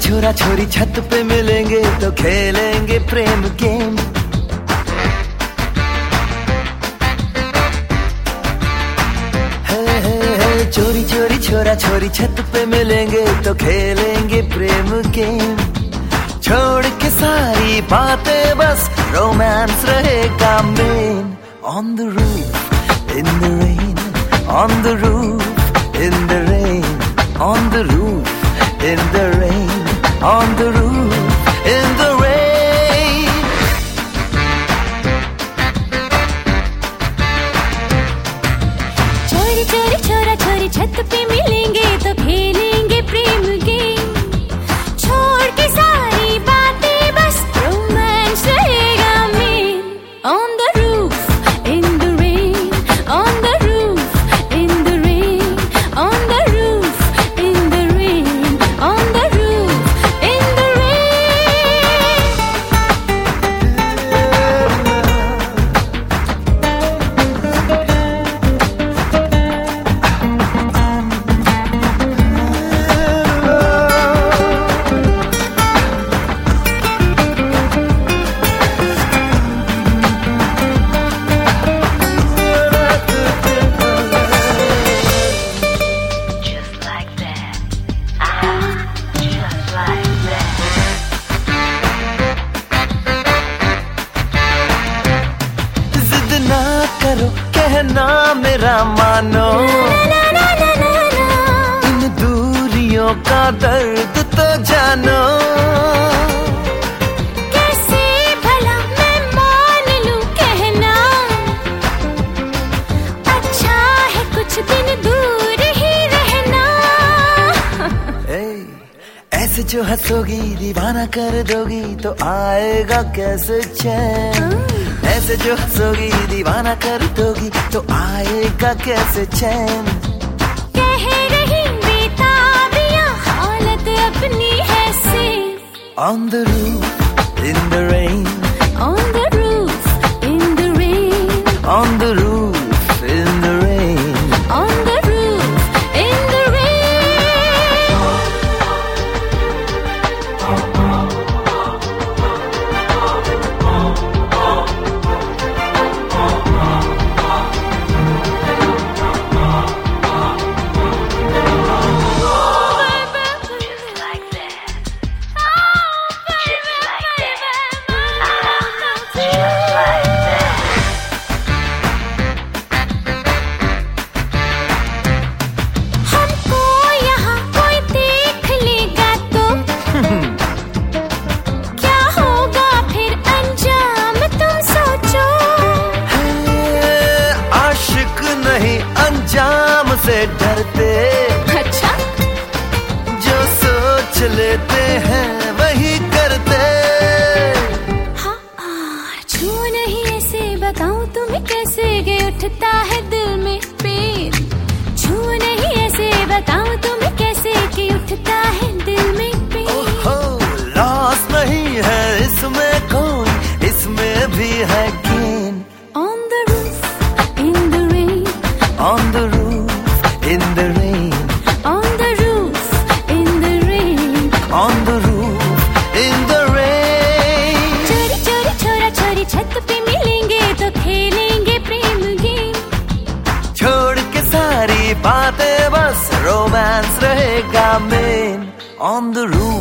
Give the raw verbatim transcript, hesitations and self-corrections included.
छोरा छोरी छत पे मिलेंगे तो खेलेंगे प्रेम गेम। हे हे हे चोरी चोरी छोरा छोरी छत पे मिलेंगे तो खेलेंगे प्रेम गेम। छोड़ के सारी बातें बस रोमांस रहेगा मेन। On the roof, in the rain, on the roof, in the rain, on the roof, in the rain, on the roof, in the rain. चोरी चोरी छोरा छोरी छत पे मिलेंगे तो खेलेंगे प्रेम गेम। छोड़ के सारी बातें बस रोमांस रहेगा मेन। On the roof, in the rain, on the roof, in the rain, on the roof, in the rain, on the roof, in the कहना मेरा मानो, इन दूरियों का दर्द तो जानो। कैसे भला मैं मान लूं कहना, अच्छा है कुछ दिन दूर ही रहना। ऐसे जो हंसोगी दीवाना कर दोगी तो आएगा कैसे चैन। ऐसे जो हंसोगी दीवाना कर दोगी तो आएगा कैसे चैन। कह रही बेताबियां हालत अपनी है सिर्फ। On the roof, in the rain, On the roof, in the rain, on the roof, in the rain, on the roof, in the अंजाम से डरते। अच्छा जो सोच लेते हैं वही करते। हाँ छू नहीं ऐसे बताऊं तुम्हें कैसे के उठता है दिल में पीर। छू नहीं ऐसे बताऊं तुम्हें कैसे के उठता है दिल में पीर। ओहो लॉस नहीं है इसमें कोई, इसमें भी है gain. On the roof, in the rain, On the roof, in the rain, on the roof, in the rain, on the roof, in the rain. चोरी चोरी छोरा छोरी छत पे मिलेंगे तो खेलेंगे प्रेम गेम। छोड़ के सारी बातें बस रोमांस रहेगा मेन। On the roof,